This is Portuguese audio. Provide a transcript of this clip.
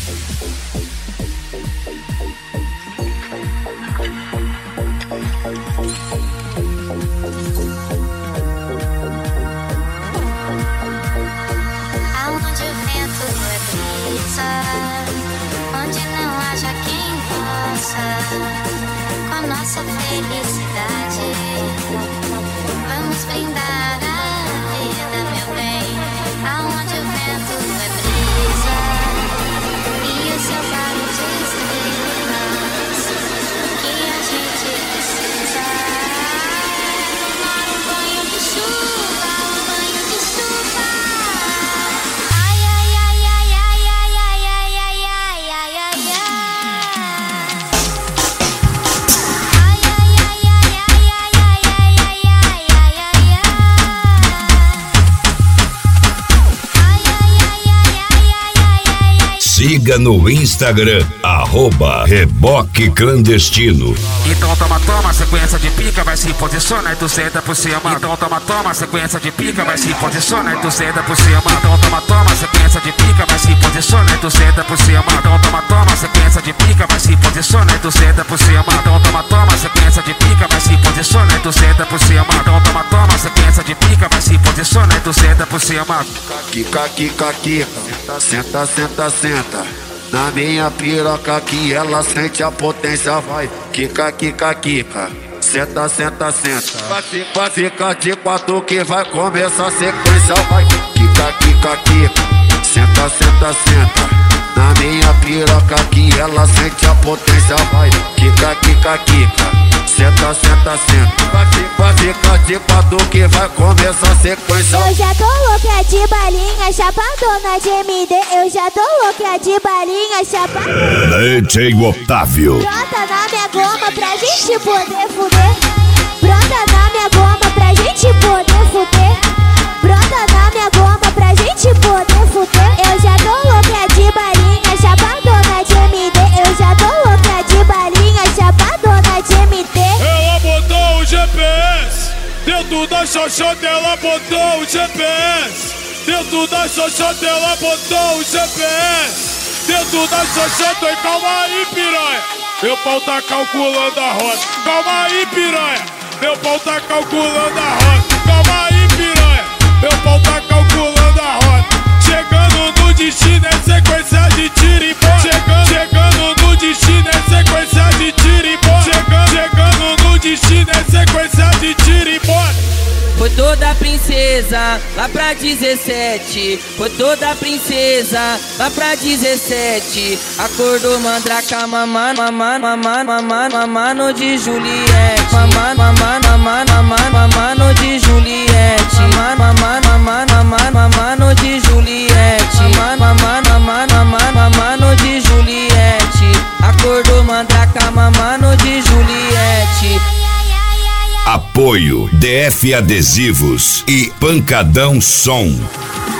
Aonde o vento é brisa, onde não haja quem possa, com nossa felicidade, vamos brindar a vida, meu bem. Aonde o vento é brisa e o seu barulho de estrelas, o que a gente precisa é tomar um banho de chuva, um banho de chuva. Ai, ai, ai, ai, ai, ai, ai, ai, ai, ai, ai, ai, ai. Ai, ai, ai, ai, ai, ai, ai, ai, ai, ai, ai, ai, ai. Siga no Instagram, @Reboque Clandestino. Então toma, sequência de pica, vai se posiciona e tu senta por cima. Então toma, sequência de pica, vai se posiciona e tu senta por cima. Então toma, sequência de pica, vai se posiciona e tu senta por cima. Então toma, sequência de pica, vai se posiciona e tu senta por cima. Então toma, sequência de pica, vai se posiciona e tu senta por cima. Então toma, sequência de pica, vai se posiciona e tu senta por cima. Quica, quica, quica, senta, senta, senta. Na minha piroca que ela sente a potência, vai. Quica, quica, quica, senta, senta, senta. Vai ficar de quatro que vai começar a sequência, vai. Quica, quica, quica, senta, senta, senta. Na minha piroca que ela sente a potência, vai. Quica, quica, quica, senta, senta, senta. Vai ficar de quatro que vai começar a sequência. Eu já tô louca de balinha, chapadona de MD. Eu já tô louca de balinha, chapadona. DJ Otávio. Brota na minha goma pra gente poder fuder. Brota na minha goma pra gente poder fuder. Brota na minha goma pra gente poder fuder. Eu já tô louca de balinha, chapadona de MD. Eu já tô louca de balinha, chapadona de MD. Ela botou o GPS dentro da xoxota, ela botou o GPS dentro da xoxota, ela botou o GPS dentro da xoxota. E calma aí, piranha, meu pau tá calculando a rota. Calma aí, piranha, meu pau tá calculando a rota. Calma aí, piranha, meu pau tá calculando a rota. Chegando no destino é sequência de tiro e bola. Chegando no destino é sequência de tiro e bola. Chegando no destino é sequência de tiro e bola. Foi toda princesa lá pra 17. Foi toda princesa lá pra 17. Acordou mandraca, mamando de Juliette. Mamando de Juliette. Mamando de Juliette. Mamando de Juliette. Acordou mandraca, mamando de Juliette. Apoio DF Adesivos e Pancadão Som.